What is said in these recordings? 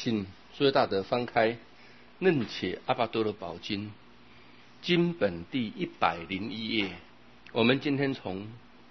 请诸位大德翻开《楞且阿跋多罗宝经》经本第101页。我们今天从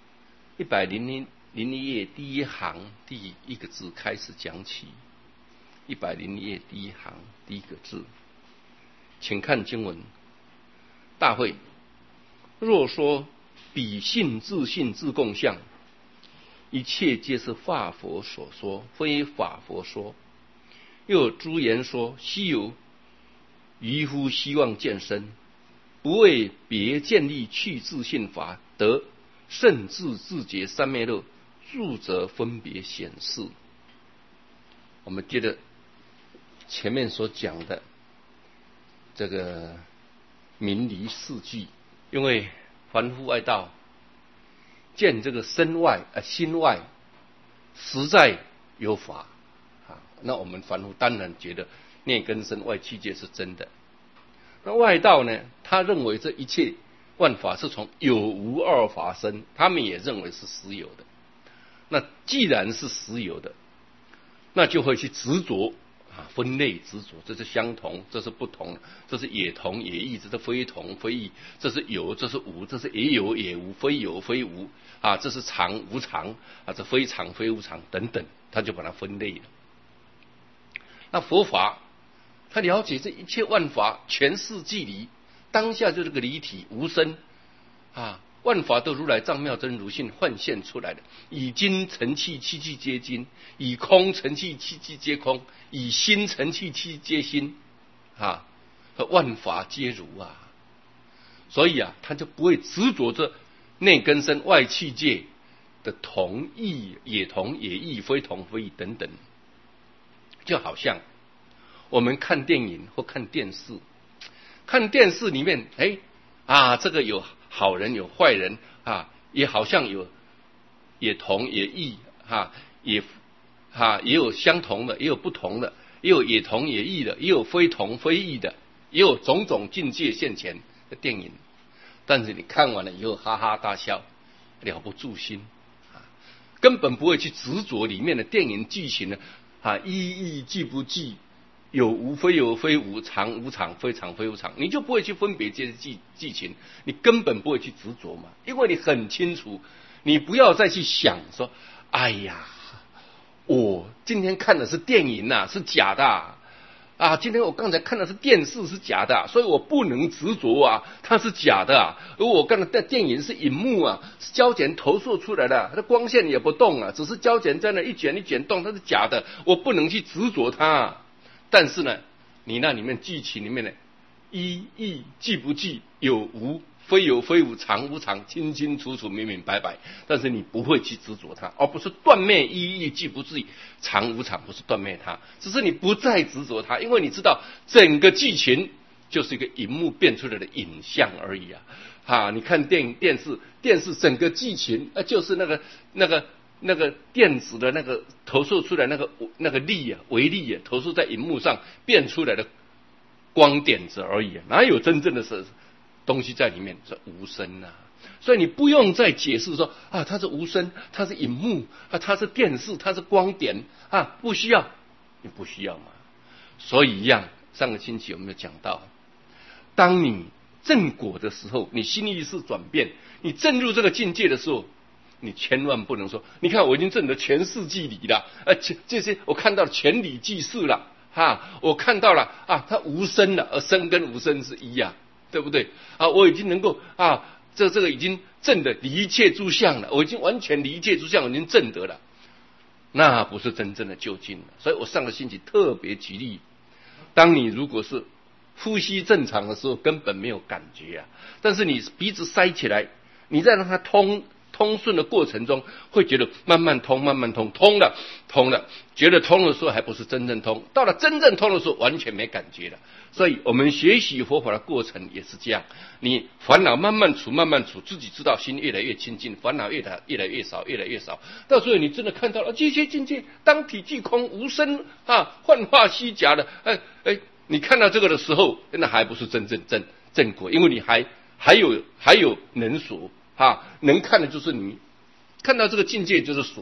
101页第一行第一个字开始讲起。101页第一行第一个字，请看经文：大会，若说彼性自性自共相，一切皆是法佛所说，非法佛说。又有诸言说：昔有渔夫希望见身，不为别建立去自性法，得甚至自觉三昧乐，住则分别显示。我们接着前面所讲的这个明离四句，因为凡夫外道见这个身外心外实在有法那我们凡夫当然觉得内根身外器界是真的。那外道呢，他认为这一切万法是从有无二法生，他们也认为是实有的。那既然是实有的，那就会去执着分类执着，这是相同，这是不同，这是也同也异，这是非同非异，这是有，这是无，这是也有也无，非有非无这是常无常这非常非无常等等，他就把它分类了。那佛法他了解这一切万法全是寂离，当下就是个离体无生万法都如来藏妙真如性幻现出来的，以精成气，气气皆精；以空成气，气气皆空；以心成气，气皆心万法皆如所以他就不会执着着内根身外器界的同异也同也异，非同非异等等。就好像我们看电影或看电视，看电视里面这个有好人有坏人也好像有也同也异也有相同的，也有不同的，也有也同也异的，也有非同非异的，也有种种境界现前的电影。但是你看完了以后哈哈大笑，了不住心根本不会去执着里面的电影剧情呢意义既不既，有无非有非无，常无常，非常非无常，你就不会去分别这些剧情，你根本不会去执着嘛，因为你很清楚，你不要再去想说，哎呀，我今天看的是电影是假的今天我刚才看的是电视是假的所以我不能执着它是假的而我看的电影是荧幕是胶卷投射出来的，它光线也不动只是胶卷在那一卷一卷动，它是假的，我不能去执着它。但是呢，你那里面剧情里面的一义既不既，有无非有非无，常无常，清清楚楚明明白白，但是你不会去执着它，而不是断灭一义既不既，常无常，不是断灭它，只是你不再执着它，因为你知道整个剧情就是一个荧幕变出来的影像而已你看电视整个剧情就是那个电子的那个投射出来那个力微粒投射在荧幕上变出来的光点子而已哪有真正的东西在里面？是无声所以你不用再解释说它是无声，它是荧幕它是电视，它是光点不需要，你不需要嘛。所以一样，上个星期我们有讲到，当你正果的时候，你心意识转变，你正入这个境界的时候，你千万不能说，你看我已经证得全世纪理了这些我看到了全理即事了我看到了它无声了，而生跟无声是一对不对我已经能够这个已经证得离一切诸相了，我已经完全离一切诸相，我已经证得了，那不是真正的究竟了。所以我上个星期特别举例，当你如果是呼吸正常的时候根本没有感觉但是你鼻子塞起来，你再让它通顺的过程中，会觉得慢慢通慢慢通，通了觉得通的时候还不是真正通，到了真正通的时候完全没感觉了。所以我们学习佛法的过程也是这样，你烦恼慢慢除慢慢除，自己知道心越来越清净，烦恼越来越少越来越少，到时候你真的看到了这些境界当体即空无声幻化虚假的你看到这个的时候，那还不是真正正果，因为你还有能所能看的就是你看到这个境界就是所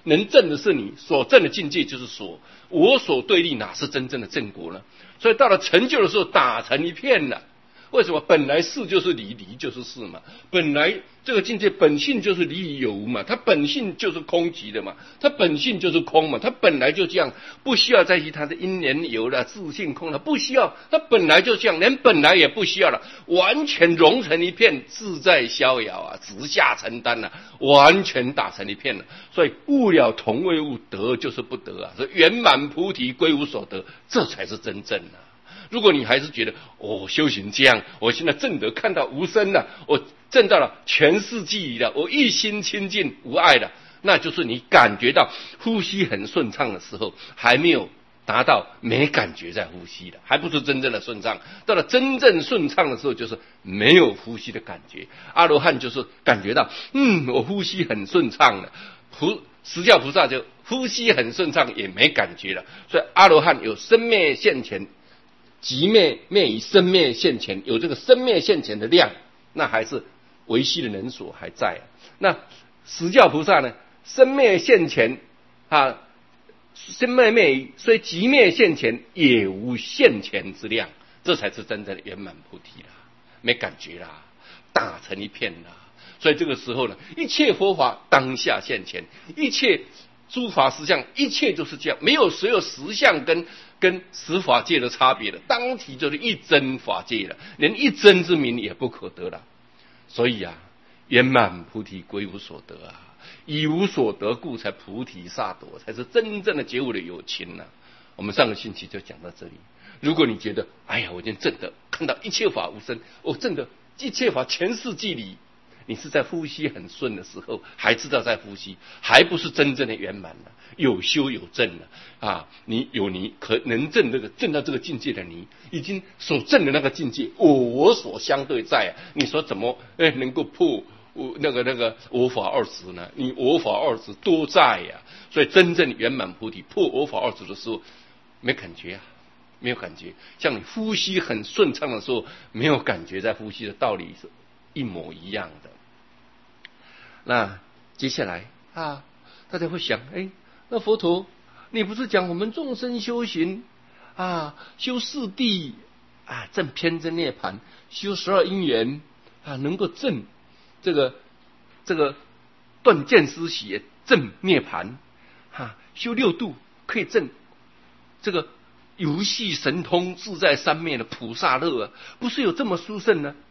能证的是你，所证的境界就是所，我所对立哪是真正的正果呢？所以到了成就的时候，打成一片了。为什么？本来是就是离，离就是是嘛。本来这个境界本性就是离与有无嘛，它本性就是空寂的嘛，它本性就是空嘛，它本来就这样，不需要在意它的因缘有了，自性空了，不需要，它本来就这样，连本来也不需要了，完全融成一片，自在逍遥啊，直下承担啊，完全打成一片了。所以悟了同为悟，得就是不得啊，所以圆满菩提归无所得，这才是真正啊。如果你还是觉得修行这样，我现在证得看到无生了，我证到了全世际了，我一心清净无碍了，那就是你感觉到呼吸很顺畅的时候，还没有达到没感觉在呼吸的，还不是真正的顺畅。到了真正顺畅的时候，就是没有呼吸的感觉。阿罗汉就是感觉到我呼吸很顺畅了，实教菩萨就呼吸很顺畅也没感觉了。所以阿罗汉有生灭现前，即灭于生灭现前，有这个生灭现前的量，那还是维系的能所还在啊。那实教菩萨呢，生灭现前啊，生灭虽即灭现前，也无现前之量，这才是真正的圆满菩提啦，没感觉啦，打成一片啦。所以这个时候呢，一切佛法当下现前，一切诸法实相，一切就是这样，没有所有实相跟实法界的差别了，当体就是一真法界了，连一真之名也不可得了。所以啊，圆满菩提归无所得啊，以无所得故才菩提萨埵，才是真正的觉悟的有情啊。我们上个星期就讲到这里。如果你觉得哎呀，我已经证得看到一切法无生，我证得一切法全世界里，你是在呼吸很顺的时候还知道在呼吸，还不是真正的圆满了，有修有证了啊！你可能证到这个境界的你，已经所证的那个境界，我所相对在啊，你说怎么能够破那个我法二执呢？你我法二执都在呀，所以真正圆满菩提破我法二执的时候，没感觉啊，没有感觉。像你呼吸很顺畅的时候，没有感觉在呼吸的道理是一模一样的。那接下来啊，大家会想，那佛陀，你不是讲我们众生修行啊，修四谛啊，证偏真涅盘，修12因缘啊，能够证这个断见思喜，证涅盘啊，修6度可以证这个游戏神通自在三昧的菩萨乐啊，不是有这么殊胜呢？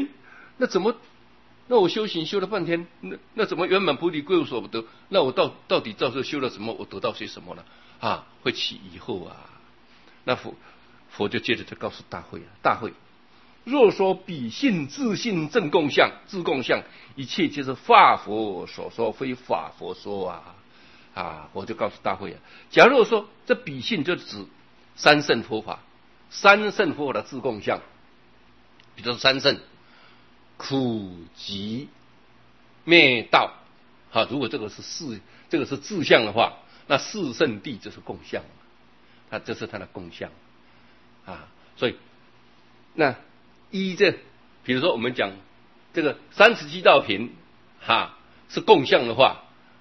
那我修行修了半天，那怎么圆满菩提归无所不得？那我到底到时候修了什么？我得到些什么呢？啊，会起疑惑啊。那佛就接着就告诉大会，若说彼性自性正共相，自共相，一切皆是法佛所说，非法佛说啊！我就告诉大会啊，假如说这彼性就指三圣佛法的自共相，比如说三圣。苦集灭道，如果这个是自相的话，那四圣谛就是共相，这是它的共相啊。所以那比如说我们讲这个37道品是共相的话，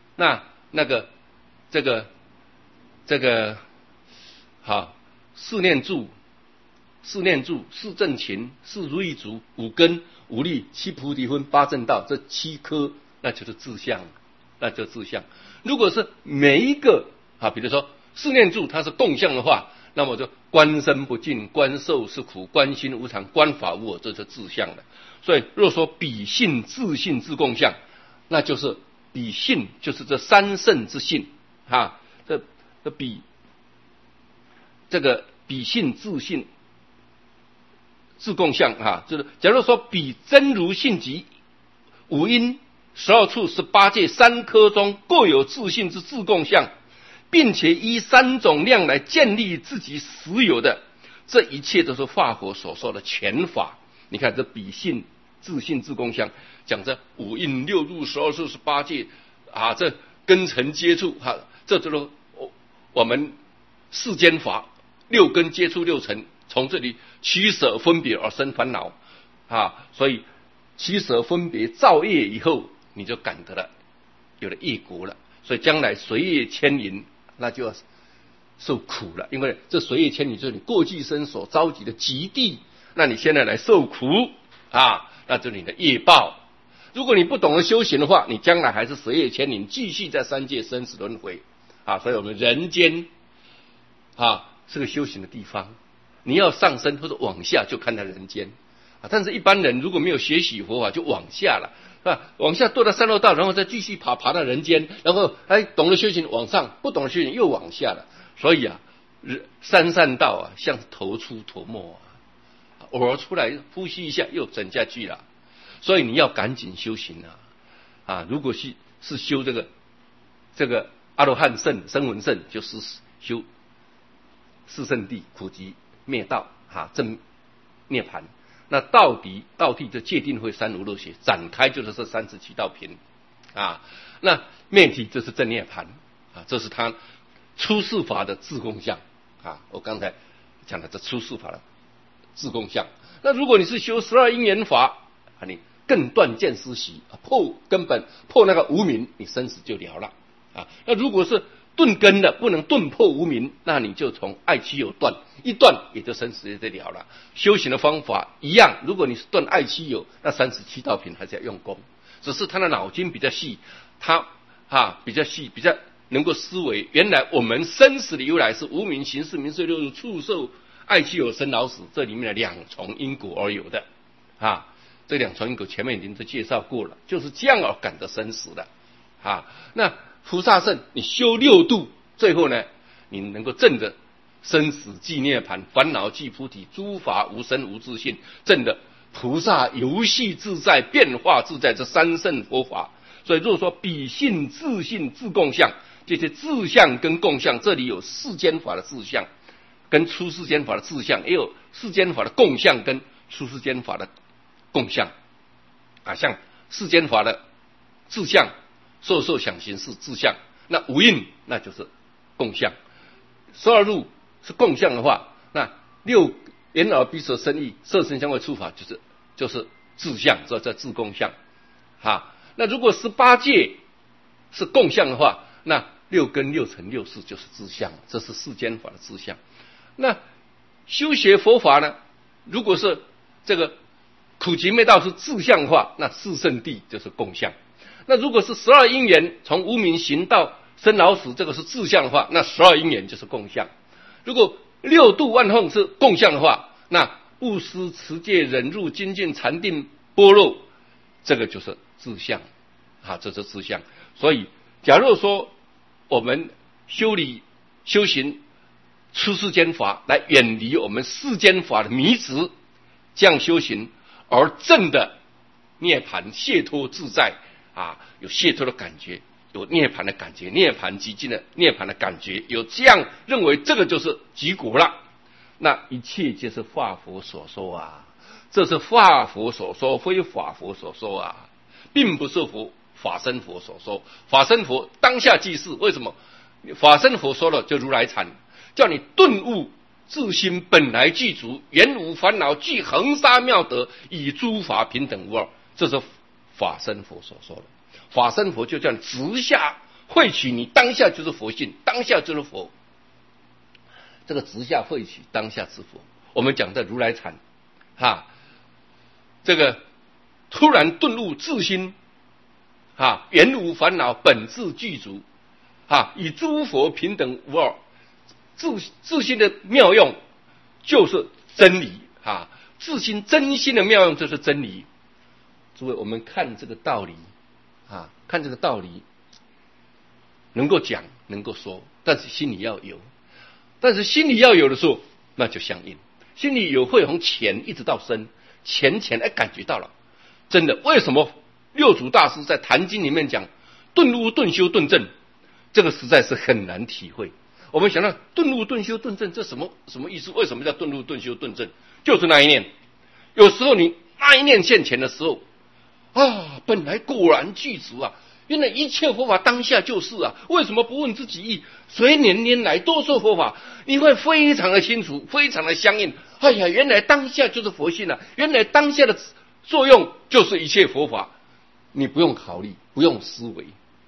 四念住、四正勤、四如意足、五根、五力、七菩提分、八正道，这7颗，那就是自相，如果是每一个比如说四念住它是共相的话，那么就观身不净、观受是苦、观心无常、观法无我，这是自相的。所以若说彼性自性自共相，那就是彼性就是这三圣之性彼性自性自共相就是假如说彼真如性集五因12处18界3科中各有自性之自共相，并且依3种量来建立自己实有的，这一切都是法佛所说的全法。你看这彼性自性自共相，讲这五因6入12处18界这根尘接触这就是我们世间法6根接触6尘，从这里取舍分别而生烦恼所以取舍分别造业以后，你就感得了有了业果了， 所以将来随业牵引，那就要受苦了，因为这随业牵引就是你过去生所召集的极地，那你现在来受苦啊，那就是你的业报。如果你不懂得修行的话，你将来还是随业牵引，继续在三界生死轮回啊。所以我们人间啊是个修行的地方，你要上升或者往下就看在人间啊。但是一般人如果没有学习佛法，就往下了。往下堕到三恶道，然后再继续爬到人间，然后懂得修行往上，不懂得修行又往下了。所以啊，三善道啊，像头出头没啊，偶尔出来呼吸一下又整下去了。所以你要赶紧修行啊！如果是修这个阿罗汉圣、声闻圣，就是修四圣谛、苦集灭道正涅槃。那道谛就戒定慧三无漏学展开，就是这37道品啊。那灭体就是正涅槃啊，这是他出世法的自共相啊。我刚才讲的这出世法的自共相。那如果你是修12因缘法啊，你更断见思习，破根本，破那个无明，你生死就了了啊。那如果是顿根的，不能顿破无明，那你就从爱妻有断，一断也就生死也就了了。修行的方法一样，如果你是断爱妻有，那37道品还是要用功，只是他的脑筋比较细，他比较细，比较能够思维。原来我们生死的由来是无明、行识、名色、六入、触受、爱妻有、生老死这里面的两重因果而有的啊。这两重因果前面已经都介绍过了，就是这样而感得生死的啊。那菩萨圣，你修六度，最后呢，你能够证得生死即涅槃，烦恼即菩提，诸法无生无自性，证得菩萨游戏自在、变化自在，这三圣佛法。所以如果说彼性、自性、自共相，这些自相跟共相，这里有世间法的自相跟出世间法的自相，也有世间法的共相跟出世间法的共相啊。像世间法的自相，受想行识自相，那无印那就是共相，12入是共相的话，那6眼耳鼻舌身意色声香味触法就是自相，这叫自共相啊。那如果18界是共相的话，那6根6尘6识就是自相，这是世间法的自相。那修学佛法呢，如果是这个苦集灭道是自相化，那四圣谛就是共相。那如果是12因缘从无明行到生老死，这个是自相的话，那12因缘就是共相。如果6度万行是共相的话，那布施、持戒、忍辱、精进、禅定、般若，这个就是自相啊，这是自相。所以假如说我们修行出世间法，来远离我们世间法的迷执，这样修行而证的涅槃解脱自在啊，有解脱的感觉，有涅槃的感觉，涅槃极尽的涅槃的感觉，有这样认为，这个就是极果了。那一切皆是法佛所说啊，这是法佛所说，非法佛所说啊，并不是法身佛所说。法身佛当下即是，为什么？法身佛说了就如来禅，叫你顿悟自心本来具足，原无烦恼，具恒沙妙德，以诸法平等无二，这是法身佛所说的。法身佛就叫你直下汇取，你当下就是佛性，当下就是佛。这个直下汇取，当下是佛。我们讲的如来禅这个突然顿悟自心原无烦恼，本自具足以诸佛平等无二。自心的妙用就是真理自心真心的妙用就是真理。诸位，我们看这个道理看这个道理能够讲能够说，但是心里要有，但是心里要有的时候，那就相应。心里有会从浅一直到深，浅感觉到了。真的，为什么六祖大师在《坛经》里面讲顿悟顿修顿证，这个实在是很难体会。我们想到顿悟顿修顿证，这什么意思？为什么叫顿悟顿修顿证？就是那一念。有时候你那一念现前的时候本来果然具足原来一切佛法当下就是为什么不问自己意？随年来多受佛法，你会非常的清楚，非常的相应。原来当下就是佛性原来当下的作用就是一切佛法，你不用考虑，不用思维。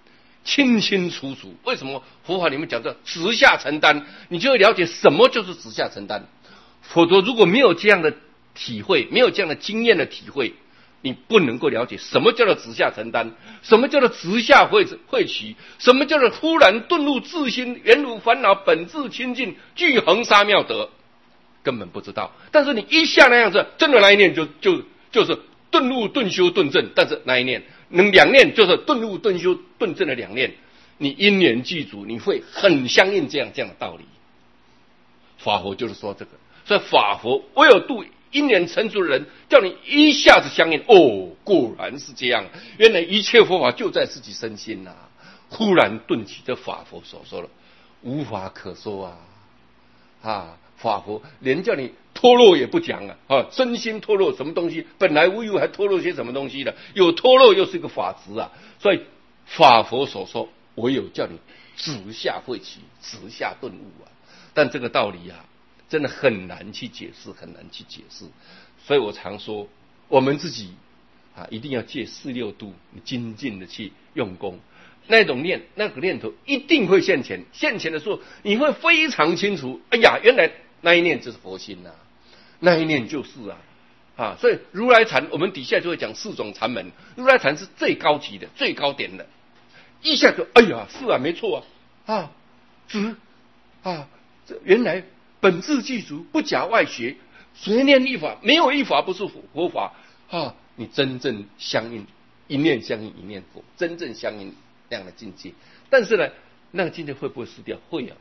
清清楚楚。为什么佛法里面讲的直下承担？你就会了解什么就是直下承担。否则如果没有这样的体会，没有这样的经验的体会，你不能够了解什么叫做直下承担，什么叫做直下会取，什么叫做忽然顿入自心，原如烦恼本自清净，具恒沙妙德，根本不知道。但是你一下那样子，真的那一念就是顿入顿修顿证，但是那一念能两念就是顿入顿修顿证的两念，你因缘具足，你会很相应这样的道理。法佛就是说这个，所以法佛唯有度因缘成熟的人，叫你一下子相应。哦，果然是这样，原来一切佛法就在自己身心呐、忽然顿起，这法佛所说的无法可说啊！法佛连叫你脱落也不讲身心脱落什么东西？本来无有，还脱落些什么东西呢？有脱落又是一个法执啊！所以法佛所说，唯有叫你直下慧起，直下顿悟啊！但这个道理真的很难去解释，很难去解释。所以我常说，我们自己一定要借四六度精进的去用功。那种那个念头一定会现前，现前的时候你会非常清楚。哎呀，原来那一念就是佛心那一念就是所以如来禅我们底下就会讲四种禅门，如来禅是最高级的、最高点的，一下就哎呀，是没错这原来本自具足，不假外学，随念一法，没有一法不是佛法你真正相应，一念相应一念佛，真正相应那样的境界。但是呢，那个境界会不会失掉？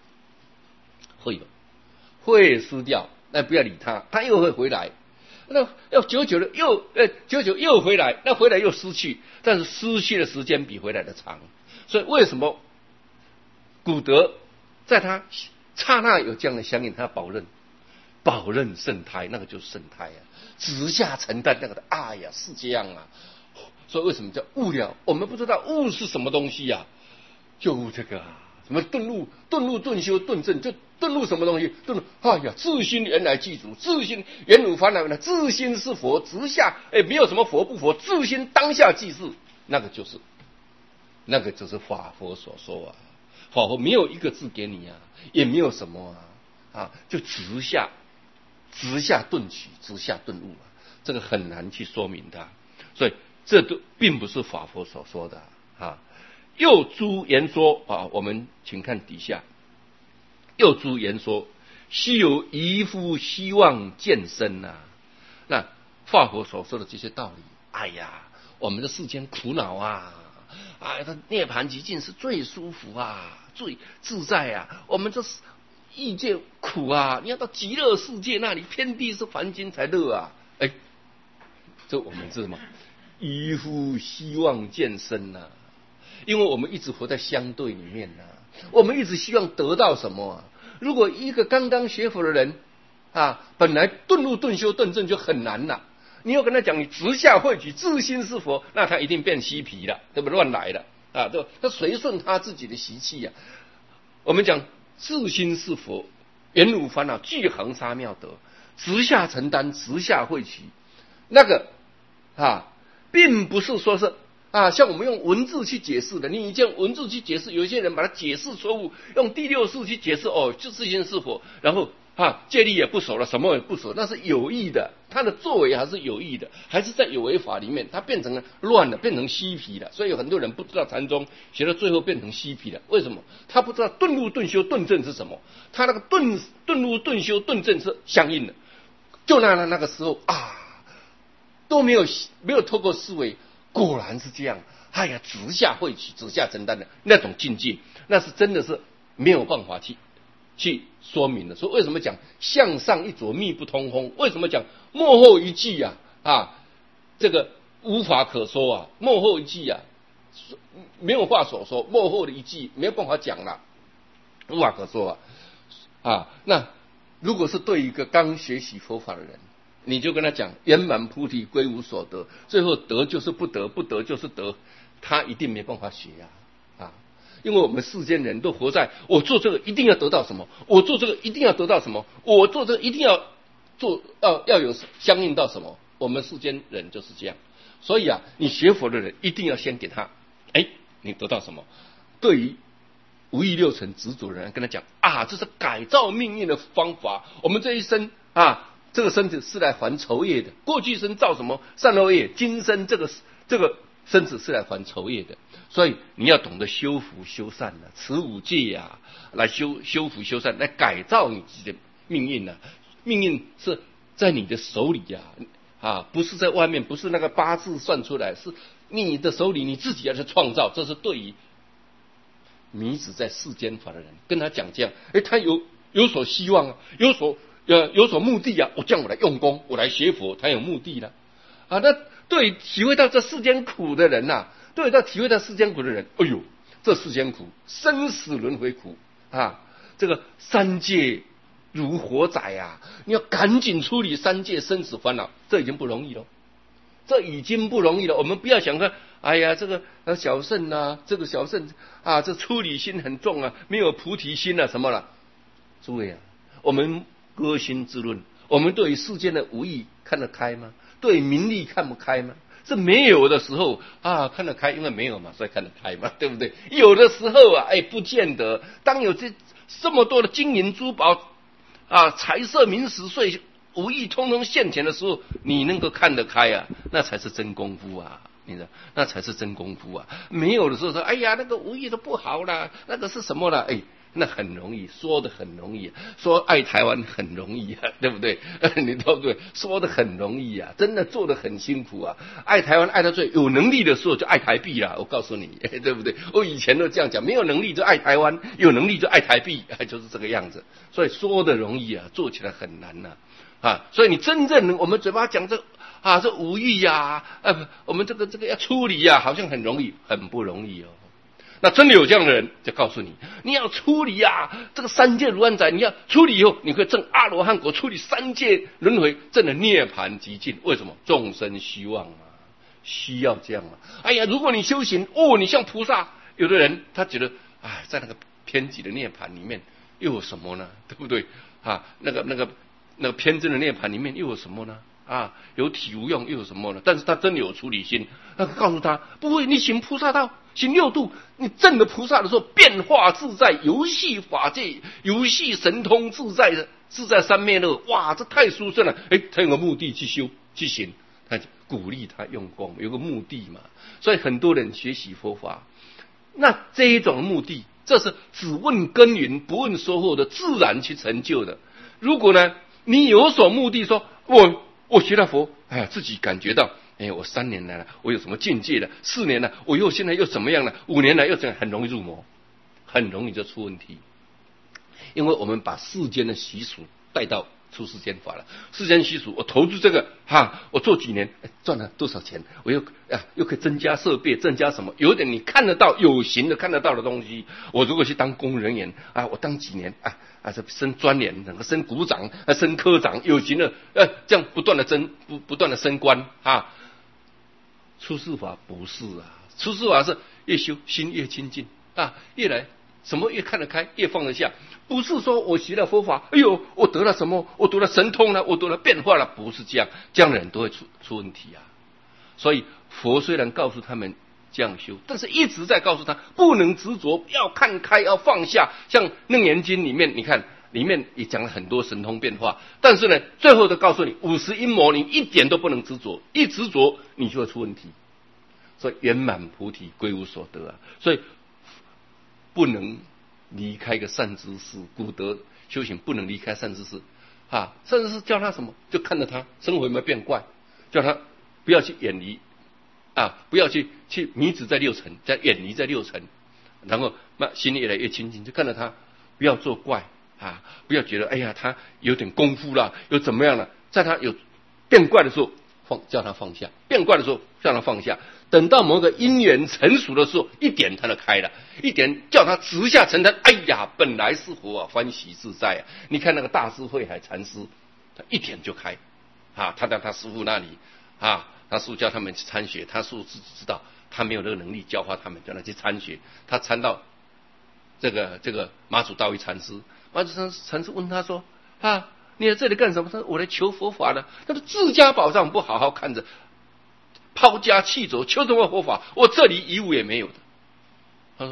会失掉。那不要理他，他又会回来。那要久久的又回来，那回来又失去，但是失去的时间比回来的长。所以为什么古德在他刹那有这样的相应，他保任圣胎，那个就是圣胎直下承担那个的是这样所以为什么叫悟了？我们不知道悟是什么东西就悟这个什么顿入顿修顿证，就顿入什么东西？顿入自心原来具足，自心原如烦恼，自心是佛，直下没有什么佛不佛，自心当下即是，那个就是法佛所说法佛没有一个字给你也没有什么就直下顿起，直下顿悟这个很难去说明它。所以这都并不是法佛所说的又诸言说我们请看底下，又诸言说，须有一夫希望见身那法佛所说的这些道理，我们的世间苦恼他涅槃极境是最舒服最自在我们这异界苦你要到极乐世界那里，遍地是凡间才乐这我们是什么？一夫希望见身因为我们一直活在相对里面我们一直希望得到什么如果一个刚刚学佛的人本来顿入顿修顿证就很难你要跟他讲你直下慧取，自心是佛，那他一定变嬉皮了，对不对？乱来了他随顺他自己的习气我们讲自心是佛，原如烦恼，具恒沙妙德，直下承担，直下慧取，那个并不是说是像我们用文字去解释的。你用文字去解释，有一些人把它解释错误，用第六识去解释就自心是佛，然后戒律也不守了，什么也不守，那是有意的，他的作为还是有意的，还是在有为法里面，他变成了乱了，变成嬉皮了。所以有很多人不知道禅宗，学到最后变成嬉皮了。为什么？他不知道顿入顿修顿证是什么，他那个顿入顿修顿证是相应的。就那个时候都没有透过思维，果然是这样。直下慧取，直下承担的那种境界，那是真的是没有办法去说明的。所以为什么讲向上一着密不通风？为什么讲幕后一句这个无法可说幕后一句没有话所说，幕后的一句没有办法讲了，无法可说那如果是对一个刚学习佛法的人，你就跟他讲圆满菩提归无所得，最后得就是不得，不得就是得，他一定没办法学因为我们世间人都活在我做这个一定要得到什么，我做这个一定要得到什么，我做这个一定要做要有相应到什么，我们世间人就是这样。所以你学佛的人一定要先给他你得到什么对于无欲六尘执着的人，跟他讲啊，这是改造命运的方法。我们这一生啊，这个身子是来还仇业的。过去生造什么善恶业，今生这个身子是来还仇业的。所以你要懂得修福修善啊，持五戒啊，来修福修善，来改造你自己的命运啊。命运是在你的手里啊，不是在外面，不是那个八字算出来，是你的手里，你自己要去创造。这是对于迷子在世间法的人，跟他讲这样，他有所希望啊，有所目的啊。我这样我来用功，我来学佛，他有目的了啊。那对体会到这世间苦的人呐，对到体会到世间苦的人，哎呦，这世间苦，生死轮回苦啊，这个三界如火仔啊，你要赶紧处理三界生死烦恼，这已经不容易了。这已经不容易了。我们不要想说，哎呀，这个小圣啊，这个小圣啊，这出离心很重啊，没有菩提心啊，什么了？诸位啊，我们歌心自论，我们对于世间的无益看得开吗？对名利看不开吗？是没有的时候啊，看得开，因为没有嘛，所以看得开嘛，对不对？有的时候啊，不见得。当有这么多的金银珠宝啊，财色名食睡无意通通现前的时候，你能够看得开啊，那才是真功夫啊！你知道，那才是真功夫啊！没有的时候说，哎呀，那个无意都不好啦，那个是什么啦？那很容易说的，很容易说爱台湾很容易啊，对不对？你对不对？说的很容易啊，真的做的很辛苦啊！爱台湾爱到最有能力的时候就爱台币啦，我告诉你，对不对？我以前都这样讲，没有能力就爱台湾，有能力就爱台币，就是这个样子。所以说的容易啊，做起来很难呐所以你真正我们嘴巴讲这无欲呀，我们这个要处理呀，好像很容易，很不容易哦。那真的有这样的人，就告诉你，你要处理这个三界如安宅，你要处理以后，你会证阿罗汉果，处理三界轮回，证的涅槃极尽。为什么？众生希望需要这样哎呀，如果你修行你像菩萨，有的人他觉得在那个偏激的涅槃里面又有什么呢？对不对那个偏真的涅槃里面又有什么呢？有体无用又有什么呢？但是他真的有处理心，那告诉他不会，你行菩萨道，行六度，你证了菩萨的时候，变化自在，游戏法界，游戏神通自在三昧乐，哇，这太殊胜了！他有个目的去修去行，他鼓励他用功，有个目的嘛。所以很多人学习佛法，那这一种目的，这是只问耕耘不问收获的，自然去成就的。如果呢，你有所目的，说我学了佛，自己感觉到，我3年来了，我有什么境界了？4年了，我现在又怎么样了？5年来又怎样？很容易入魔，很容易就出问题。因为我们把世间的习俗带到出世间法了。世间习俗，我投资这个我做几年，赚了多少钱？我又可以增加设备，增加什么？有点你看得到有形的看得到的东西。我如果去当公务人员我当几年这升专员，整个升股长升科长，有形的这样不断的升官出世法不是出世法是越修心越清净越来什么越看得开，越放得下。不是说我学了佛法，我得了什么，我得了神通了，我得了变化了，不是这样，这样的人都会出问题所以佛虽然告诉他们这样修，但是一直在告诉他不能执着，要看开，要放下。像《楞严经》里面，你看里面也讲了很多神通变化，但是呢，最后都告诉你50阴魔，你一点都不能执着，一执着你就会出问题。所以圆满菩提归无所得所以不能离开一个善知识，古德修行不能离开善知识善知识叫他什么，就看着他生活有没有变怪，叫他不要去远离不要去迷子在六尘，在远离在六尘，然后心里越来越清净，就看着他不要作怪不要觉得他有点功夫了，又怎么样了，在他有变怪的时候叫他放下，变怪的时候叫他放下，等到某个因缘成熟的时候，一点他就开了，一点叫他直下承担。本来是佛欢喜自在你看那个大师慧海禅师，他一点就开他到他师父那里他师父叫他们去参学，他师父自己知道他没有这个能力教化他们，叫他去参学。他参到这个马祖道一禅师，马祖禅师问他说你在这里干什么？他说我来求佛法的。他说自家宝藏不好好看着，抛家弃走，求什么佛法？我这里一物也没有的。他说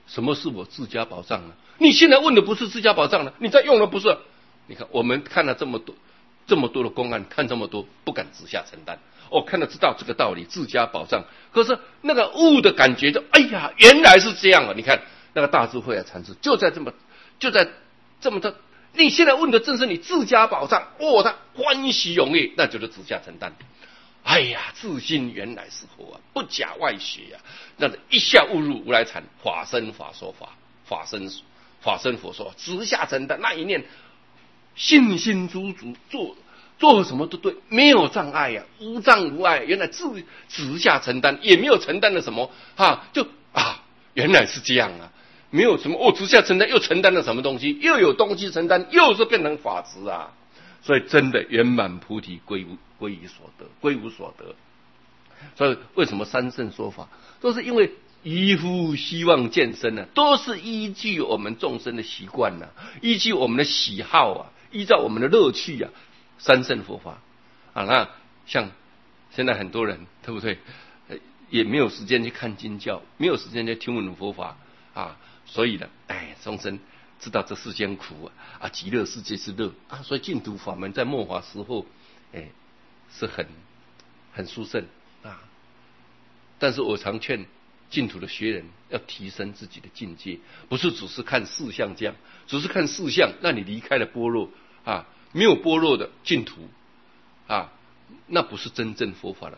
什么是我自家宝藏呢？你现在问的不是自家宝藏了，你在用的不是。你看，我们看了这么多的公案，看这么多，不敢直下承担。看得知道这个道理，自家宝藏。可是那个悟的感觉就，哎呀，原来是这样啊！你看那个大智慧啊，禅师就在这么的。你现在问的正是你自家宝藏，他欢喜踊跃，那就是直下承担。哎呀，自信原来是佛啊，不假外学啊！那一下悟入如来禅，法身法说法，法身佛说，直下承担。那一念信心足足，做什么都对，没有障碍呀，无障无碍。原来直下承担，也没有承担了什么原来是这样啊，没有什么直下承担，又承担了什么东西，又有东西承担，又是变成法执啊。所以真的圆满菩提归无所得。所以为什么三圣说法，都是因为依乎希望见身呢？都是依据我们众生的习惯呢，依据我们的喜好啊，依照我们的乐趣啊。三圣佛法那像现在很多人对不对？也没有时间去看经教，没有时间去听闻佛法所以呢，众生知道这世间苦极乐世界是乐所以净土法门在末法时候是很殊胜但是我常劝净土的学人要提升自己的境界，不是只是看事相这样，只是看事相，那你离开了般若没有般若的净土那不是真正佛法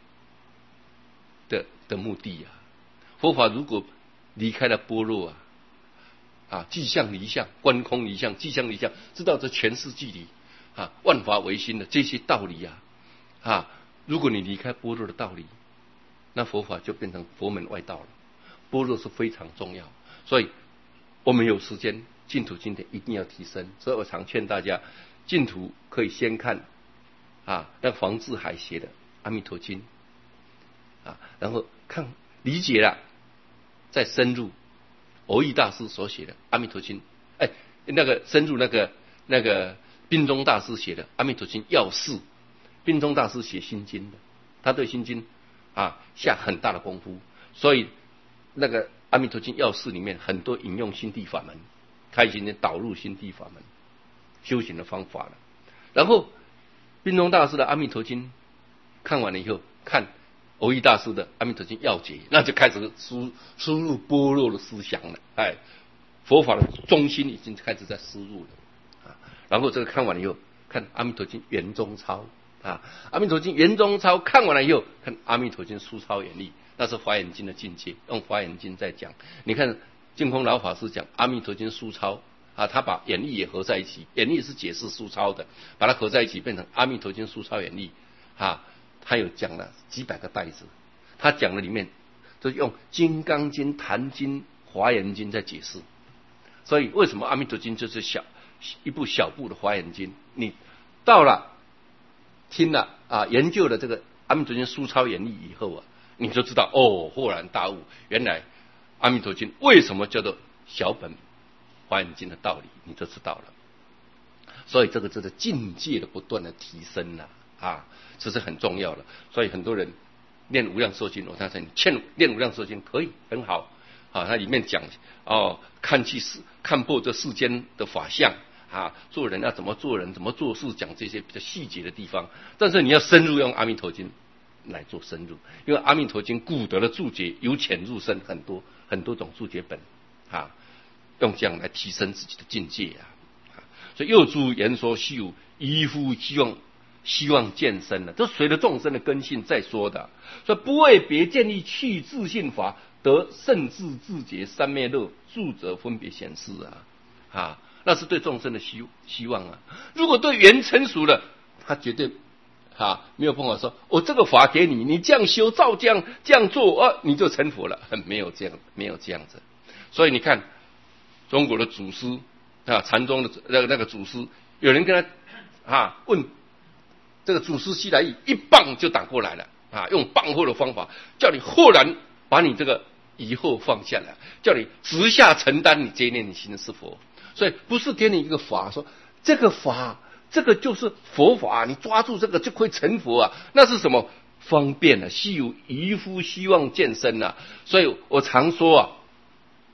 的目的佛法如果离开了般若即相离相，观空离相，即相离相，知道这全世界里万法唯心的这些道理如果你离开般若的道理，那佛法就变成佛门外道了。般若是非常重要，所以我们有时间净土经典一定要提升。所以我常劝大家，净土可以先看那黄志海写的《阿弥陀经》然后看理解了，再深入蕅益大师所写的《阿弥陀经》，那个深入那个宾中大师写的《阿弥陀经要事》。宾中大师写心经的，他对心经下很大的功夫，所以那个《阿弥陀经要事》里面很多引用心地法门，他已经导入心地法门修行的方法了。然后宾中大师的《阿弥陀经》看完了以后，看蕅益大师的《阿弥陀经要解》，那就开始输入般若的思想了。佛法的中心已经开始在输入了然后这个看完了以后，看《阿弥陀经圆中抄》阿弥陀经圆中抄看完了以后，看阿弥陀经疏钞演义，那是华严经的境界，用华严经在讲。你看净空老法师讲阿弥陀经疏钞他把演义也合在一起，演义是解释疏钞的，把它合在一起变成阿弥陀经疏钞演义他有讲了几百个袋子，他讲的里面就用金刚经、坛经、华严经在解释。所以为什么阿弥陀经就是一部小部的华严经？你到了听了研究了这个阿弥陀经疏钞演义以后你就知道豁然大悟，原来阿弥陀经为什么叫做小本华严经的道理，你就知道了。所以这个就是境界的不断的提升这是很重要的。所以很多人念无量寿经，我常说你念无量寿经可以很好它里面讲看破这世间的法相做人要怎么做人，怎么做事，讲这些比较细节的地方。但是你要深入用阿弥陀经来做深入，因为阿弥陀经故得的注解由浅入深，很多种注解本用这样来提升自己的境界所以又诸言说须有依乎希望见身了，这随着众生的根性在说的。所以不为别建立去自性法，得圣智自觉三昧乐，住者分别显示那是对众生的希望如果对缘成熟了，他绝对没有办法说这个法给你，你这样修，照这样做你就成佛了，没有这样子。所以你看中国的祖师禅宗的那个祖师，有人跟他问这个祖师西来意，一棒就打过来了用棒喝的方法，叫你豁然把你这个疑惑放下来，叫你直下承担，你这念你心是佛。所以不是给你一个法，说这个法这个就是佛法，你抓住这个就会成佛那是什么方便须有愚夫希望见身所以我常说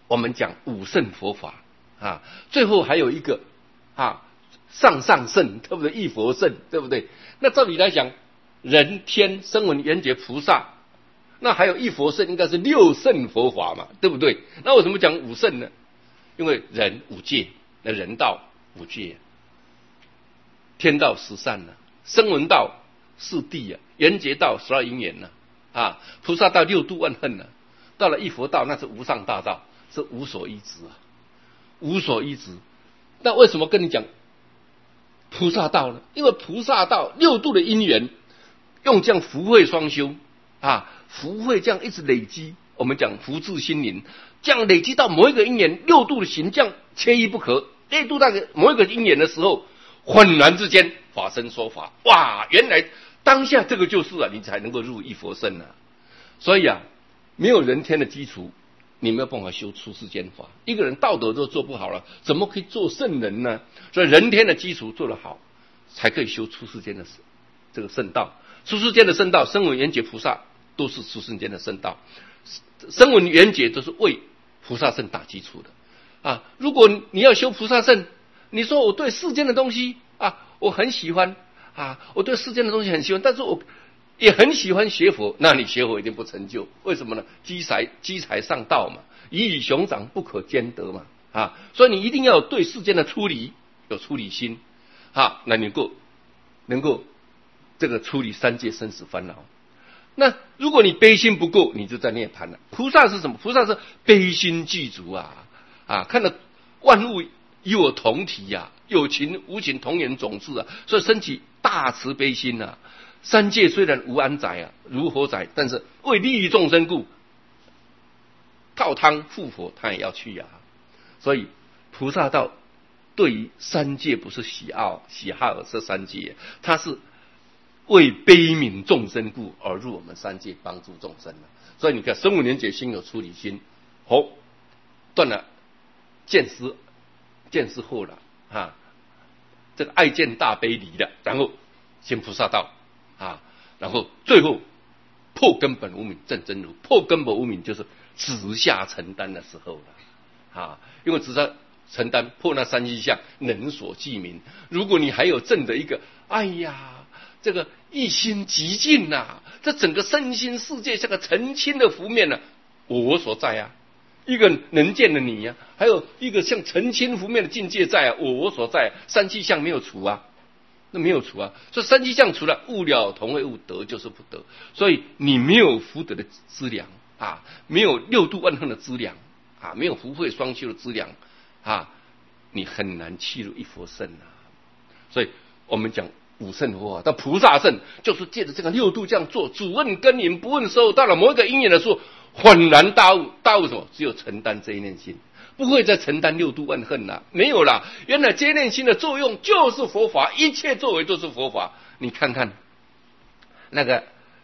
我们讲五圣佛法啊，最后还有一个啊上圣，对不对？一佛圣，对不对？那照理来讲，人天声闻缘觉菩萨，那还有一佛圣，应该是六圣佛法嘛，对不对？那为什么讲五圣呢？因为人五戒，那人道五戒，天道13呢，声闻道4谛啊，缘觉道12因缘呢，啊，菩萨道6度万恨呢，到了一佛道那是无上大道，是无所依止啊，无所依止。那为什么跟你讲菩萨道呢？因为菩萨道6度的因缘，用这样福慧双修啊，福慧这样一直累积，我们讲福至心灵，这样累积到某一个因缘6度的行，这样缺一不可。6度那个某一个因缘的时候，恍然之间法身说法，哇，原来当下这个就是啊，你才能够入一佛身啊。所以啊，没有人天的基础，你没有办法修出世间法。一个人道德都做不好了，怎么可以做圣人呢？所以人天的基础做得好，才可以修出世间的这个圣道。出世间的圣道，声闻缘觉菩萨都是出世间的圣道，声闻缘觉都是为菩萨圣打基础的啊。如果你要修菩萨圣，你说我对世间的东西啊，我很喜欢啊，我对世间的东西很喜欢，但是我也很喜欢学佛，那你学佛一定不成就。为什么呢？积财上道嘛，鱼与熊掌不可兼得嘛啊！所以你一定要有对世间的出离，有出离心啊，那能够这个处理3界生死烦恼。那如果你悲心不够，你就在涅槃了。菩萨是什么？菩萨是悲心具足啊，看到万物与我同体啊，有情无情同源种智啊，所以升起大慈悲心啊。3界虽然无安宅啊，如火宅，但是为利益众生故，泡汤复活他也要去啊。所以菩萨道对于3界不是喜好这3界，他是为悲悯众生故而入我们3界，帮助众生。所以你看，声闻缘觉心有出离心，断了见思惑了啊，这个爱见大悲离了，然后先菩萨道啊，然后最后破根本无明证真如。破根本无明就是直下承担的时候了啊，因为直下承担破那3细相，能所记名。如果你还有正的一个，哎呀，这个一心极尽呐，这整个身心世界像个澄清的湖面呢，我所在啊，一个能见的你啊，还有一个像澄清湖面的境界在啊，我所在，3细相没有除啊，那没有除啊，所以3细相除了物了同为物，得就是不得，所以你没有福德的资粮啊，没有6度万恨的资粮啊，没有福慧双修的资粮啊，你很难契入一佛圣啊。所以我们讲五圣佛法，到菩萨圣就是借着这个6度这样做，主问根引，不问收，到了某一个因缘的时候，恍然大悟。大悟什么？只有承担这一念心，不会再承担6度万恨啦，没有啦。原来这一念心的作用就是佛法，一切作为都是佛法。你看看那个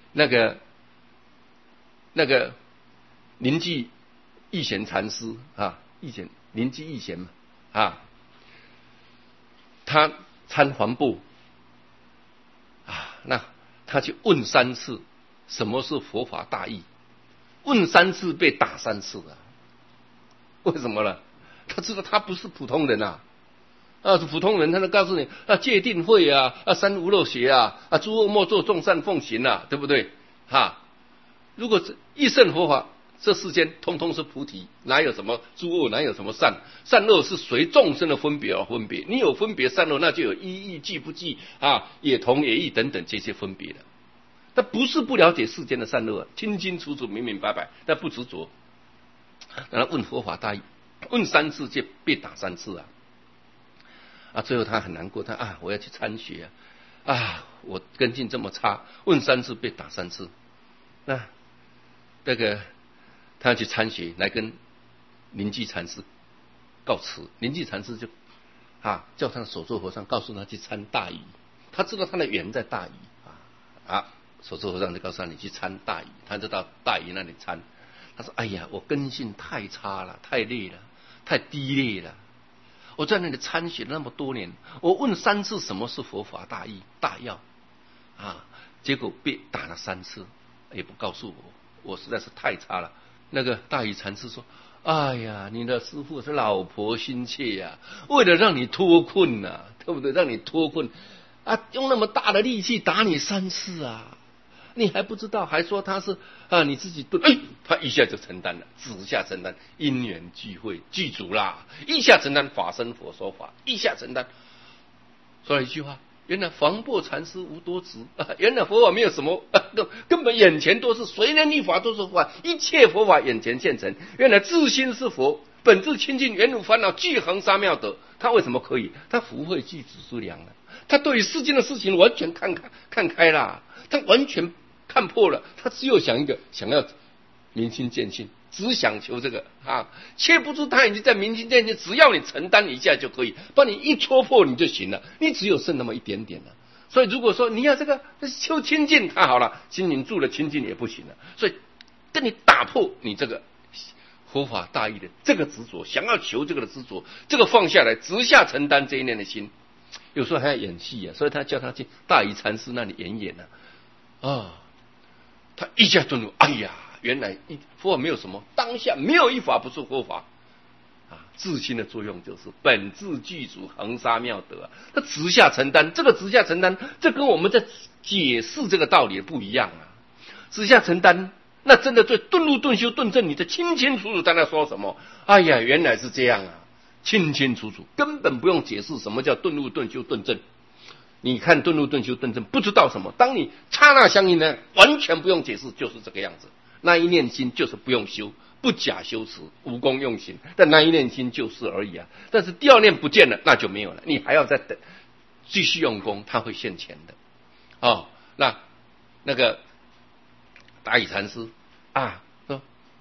临济义贤禅师啊，临济义贤嘛啊，他参环部啊，那他去问3次什么是佛法大义，问3次被打3次啊。为什么呢？他知道他不是普通人啊，是普通人他就告诉你戒定慧啊，三无漏学啊，诸恶莫作，众善奉行啊，对不对哈？如果是一圣佛法，这世间通通是菩提，哪有什么诸恶，哪有什么善？善恶是随众生的分别而分别，你有分别善恶，那就有依义记不记啊，也同也异等等这些分别的。他不是不了解世间的善恶，清清楚楚明明白白，但不执着。然后问佛法大义，问3次就被打3次啊！最后他很难过，我要去参学我根性这么差，问3次被打3次，那个他要去参学，来跟临济禅师告辞。临济禅师就叫他的首座和尚告诉他去参大仪，他知道他的缘在大仪首座和尚就告诉他你去参大仪，他就到大仪那里参。他说：“哎呀，我根性太差了，太劣了，太低劣了。我在那里参学那么多年，我问3次什么是佛法大义大要结果被打了3次，也不告诉我，我实在是太差了。”那个大仪禅师说：“ 哎呀，你的师父是老婆心切呀，为了让你脱困呐，对不对？让你脱困啊，用那么大的力气打你3次啊，你还不知道，还说他是啊你自己顿，他一下就承担了，子下承担，因缘聚会具足啦，一下承担法身佛说法，一下承担，说了一句话。原来防破禅师无多执原来佛法没有什么根本眼前都是随人一法都是佛法，一切佛法眼前现成。原来自心是佛，本自清净，圆如烦恼，具恒沙妙德。他为什么可以？他福慧具子之良了，他对于世间的事情完全看开啦，他完全看破了，他只有想要明心见性，只想求这个却不知他已经在明心见性，只要你承担一下就可以，把你一戳破你就行了，你只有剩那么一点点了。所以如果说你要这个求清净，太好了，心灵住了清净也不行了，所以跟你打破你这个佛法大义的这个执着，想要求这个的执着，这个放下来，直下承担这一念的心，有时候还要演戏所以他叫他去大仪禅师那里演他一下顿悟，哎呀，原来佛法没有什么，当下没有一法不是佛法自心的作用就是本自具足恒沙妙德他直下承担，这个直下承担，这跟我们在解释这个道理不一样直下承担，那真的对顿入顿修顿证，你的清清楚楚在那说什么？哎呀，原来是这样清清楚楚，根本不用解释什么叫顿入顿修顿证。你看顿入顿修顿证不知道什么，当你刹那相应呢，完全不用解释，就是这个样子。那一念心就是不用修，不假修持，无功用行，但那一念心就是而已但是第二念不见了，那就没有了，你还要再等，继续用功，它会现前的那个大仪禅师说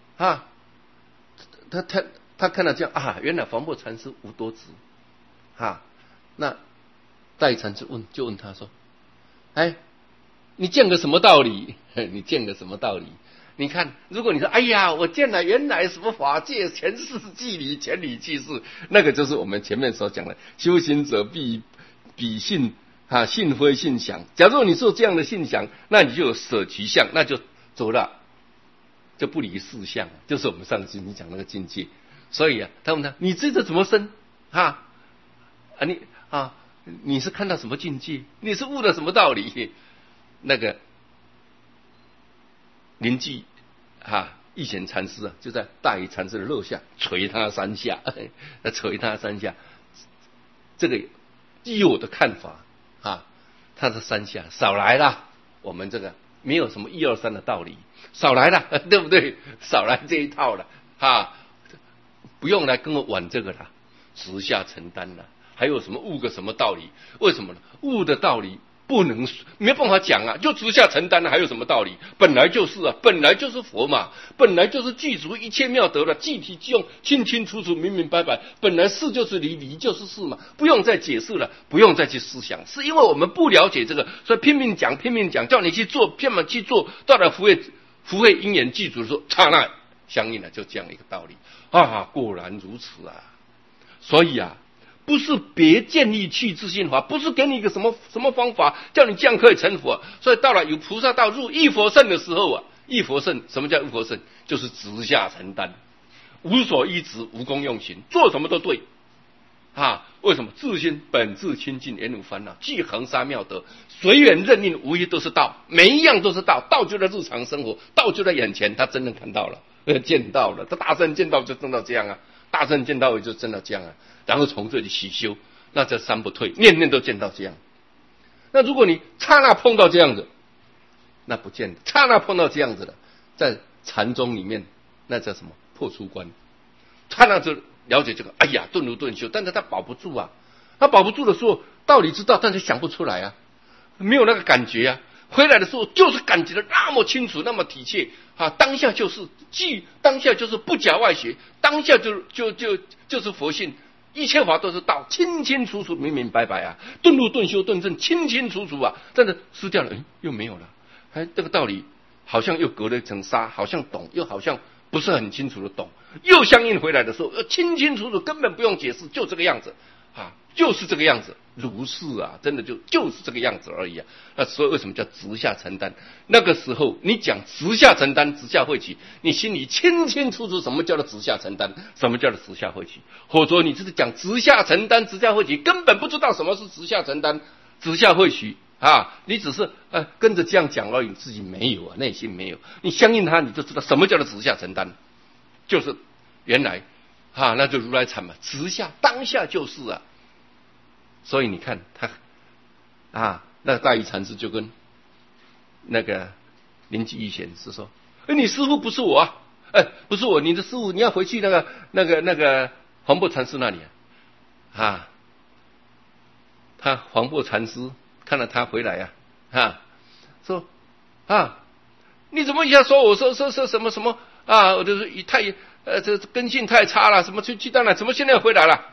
他看到这样原来防破禅师无多执那大仪禅师就问他说：“你见个什么道理？你见个什么道理？你看，如果你说哎呀，我见了原来什么法界前世纪理前理记事，那个就是我们前面所讲的修行者必信信非信想。假如你做这样的信想，那你就有舍其相，那就走了，就不离事相，就是我们上次你讲那个境界。所以他问他，你这个怎么生你是看到什么境界？你是悟了什么道理？那个临济一贤禅师就在大仪禅师的肋下捶他3下，捶他3下。这个依我的看法他是3下少来了，我们这个没有什么1、2、3的道理，少来了，对不对？少来这一套了不用来跟我玩这个了，直下承担了。还有什么悟个什么道理？为什么呢？悟的道理不能没办法讲就直下承担了，还有什么道理？本来就是本来就是佛嘛，本来就是具足一切妙德了，具体具用，清清楚楚，明明白白。本来是就是理，理就是事嘛，不用再解释了，不用再去思想。是因为我们不了解这个，所以拼命讲，叫你去做，偏门去做，到了福慧因缘具足的时候，刹那相应了，就这样一个道理果然如此所以不是别建立去自信法，不是给你一个什么方法叫你这样可以成佛。所以到了有菩萨道入一佛乘的时候一佛乘，什么叫一佛乘？就是直下承担，无所依止，无功用行，做什么都对为什么？自心本自清净，圆无烦恼，具恒沙妙德，随缘任运，无一都是道，每一样都是道，道就在日常生活，道就在眼前，他真的看到了，见到了，他大圣见到就真到这样大圣见到就真的这样然后从这里起修，那这三不退，念念都见到这样。那如果你刹那碰到这样子，那不见得；刹那碰到这样子的，在禅宗里面，那叫什么破出关？刹那就了解这个，哎呀，顿如顿修，但是他保不住他保不住的时候，道理知道，但是想不出来没有那个感觉回来的时候就是感觉的那么清楚，那么体切当下就是当下就是不假外学，当下就是佛性。一切法都是道，清清楚楚，明明白白顿入顿修顿证，清清楚楚但是失掉了，又没有了。这个道理好像又隔了一层纱，好像懂，又好像不是很清楚的懂，又相应回来的时候，清清楚楚，根本不用解释，就这个样子就是这个样子，如是啊，真的就是这个样子而已啊。那所以为什么叫直下承担？那个时候你讲直下承担、直下汇集，你心里清清楚楚什么叫做直下承担，什么叫做直下汇集。或者说你只是讲直下承担、直下汇集，根本不知道什么是直下承担、直下汇集你只是跟着这样讲而已，自己没有内心没有。你相信他，你就知道什么叫做直下承担，就是原来那就如来禅嘛，直下当下就是啊。所以你看他那个大义禅师就跟那个灵济义贤是说，你师父不是我不是我，你的师父你要回去那个黄檗禅师那里他黄檗禅师看到他回来说你怎么一下说我说什么我就是这根性太差了，什么去当然怎么现在回来了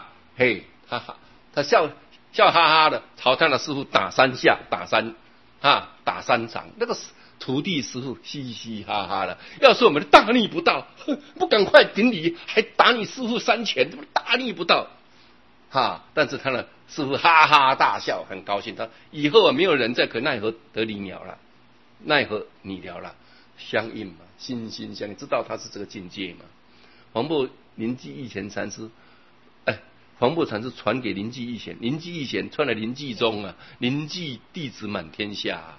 他笑哈哈的朝他的师父打三下，打三掌。那个徒弟师父嘻嘻哈哈的，要是我们大逆不道，不赶快顶礼，还打你师父3拳，大逆不道但是他的师父哈哈大笑，很高兴。他以后没有人再可奈何得你了，奈何你了，相应嘛，心心相印，知道他是这个境界嘛。黄檗灵济义贤禅师黄檗禅师传给灵济义贤，灵济义贤传了灵济宗灵济弟子满天下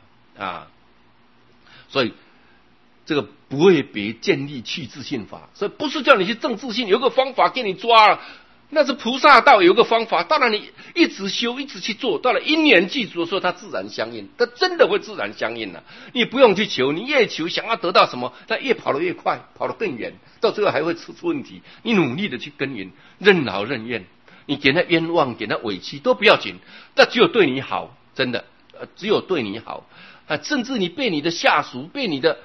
所以这个不为别建立去自性法，所以不是叫你去证自性，有个方法给你抓那是菩萨道有个方法，当然你一直修一直去做，到了因缘具足的时候，它自然相应，它真的会自然相应你不用去求，你越求想要得到什么，它越跑得越快，跑得更远，到最后还会出问题。你努力的去耕耘，任劳任怨。你给他冤枉，给他委屈都不要紧，但只有对你好，真的，只有对你好甚至你被你的下属，被你的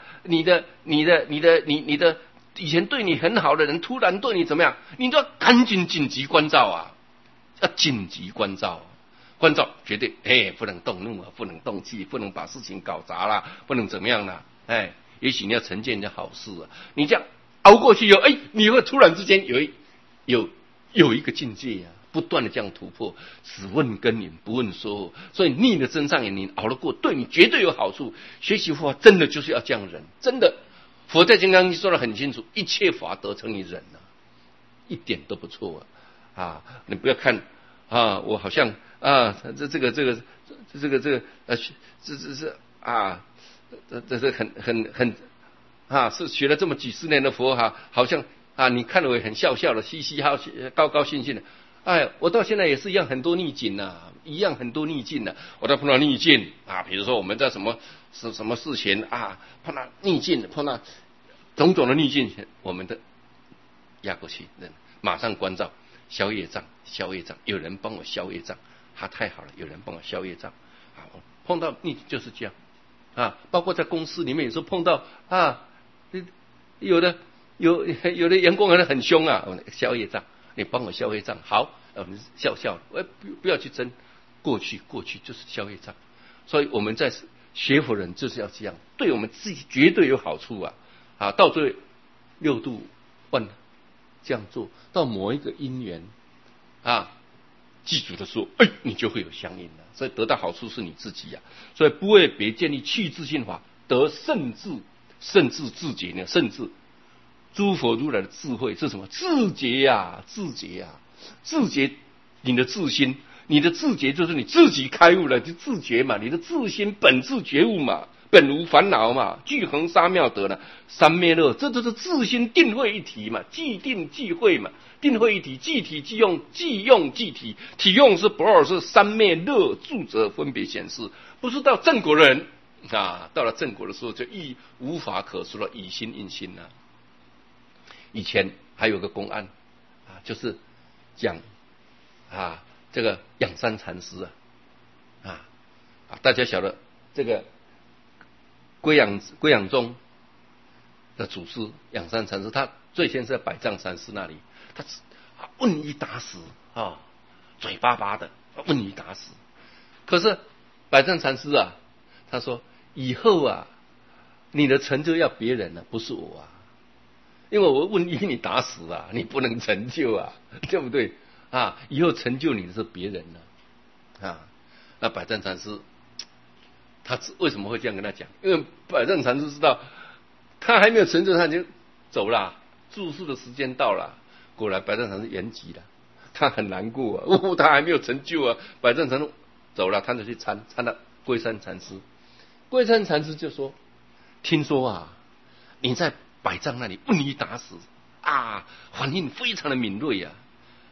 以前对你很好的人，突然对你怎么样，你都要赶紧紧急关照要紧急关照，绝对不能动怒不能动气，不能把事情搞砸了，不能怎么样了也许你要成就一件好事你这样熬过去以后你会突然之间有一个境界不断的这样突破，只问耕耘不问收获，所以逆的真上眼你熬得过，对你绝对有好处。学习佛法真的就是要这样忍，真的，佛在金刚经说得很清楚，一切法得成你忍一点都不错你不要看我好像这是很是学了这么几十年的佛好像你看了我很笑的，嘻嘻哈高高兴兴的。我到现在也是一样很多逆境一样很多逆境我都碰到逆境比如说我们在什么事情碰到逆境，碰到种种的逆境，我们的压过去，马上关照消业障，有人帮我消业障，太好了，有人帮我消业障碰到逆境就是这样包括在公司里面有时候碰到有的员工很凶消业障，你帮我消业障，好，我们笑不要去争，过去就是消业障。所以我们在学佛人就是要这样，对我们自己绝对有好处到最后六度万这样做，到某一个因缘记住的时候你就会有相应了，所以得到好处是你自己所以不为别建立去自性法，得甚至自觉呢，甚至诸佛如来的智慧是什么？自觉自觉你的自心，你的自觉就是你自己开悟了，就自觉嘛，你的自心本自觉悟嘛，本无烦恼嘛，具恒沙妙德了，三昧乐，这都是自心定慧一体嘛，即定即慧嘛，定慧一体，即体即用，即用即体，体用是不二，是三昧乐住者分别显示，不是到正果的人到了正果的时候就无法可说了，以心印心以前还有个公案就是讲这个仰山禅师大家晓得这个归养宗的祖师仰山禅师，他最先是在百丈禅师那里，他问一答十嘴巴巴的问一答十，可是百丈禅师他说以后你的成就要别人不是我因为我问一你答十你不能成就对不对啊，以后成就你的是别人了啊。那百丈禅师他为什么会这样跟他讲？因为百丈禅师知道他还没有成就，他已经走了，住宿的时间到了。果然百丈禅师圆寂了，他很难过啊，他还没有成就啊。百丈禅师走了，他就去参了龟山禅师。龟山禅师就说：“听说啊，你在百丈那里问一打死啊，反应非常的敏锐啊。